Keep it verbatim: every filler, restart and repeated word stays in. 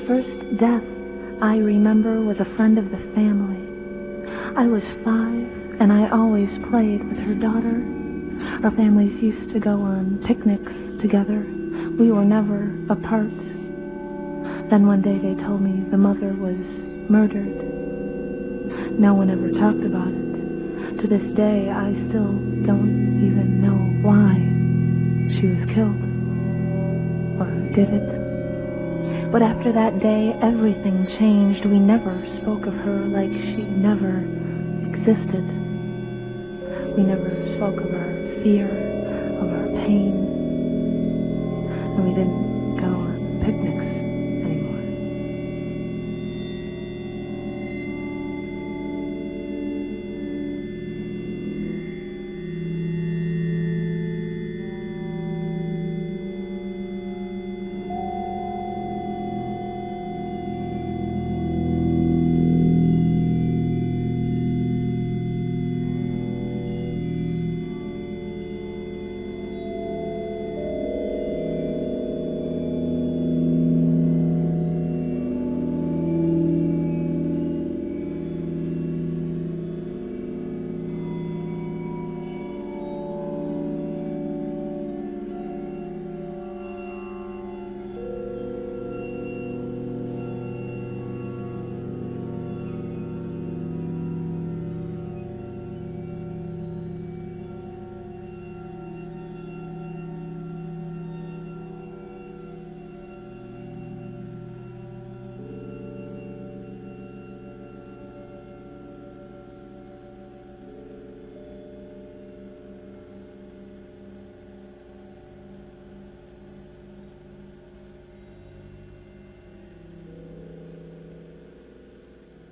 first death I remember was a friend of the family. I was five, and I always played with her daughter. Our families used to go on picnics together. We were never apart. Then one day they told me the mother was murdered. No one ever talked about it. To this day, I still don't even know why she was killed. Or did it? But after that day, everything changed. We never spoke of her like she never existed. We never spoke of our fear, of our pain. And we didn't go on picnics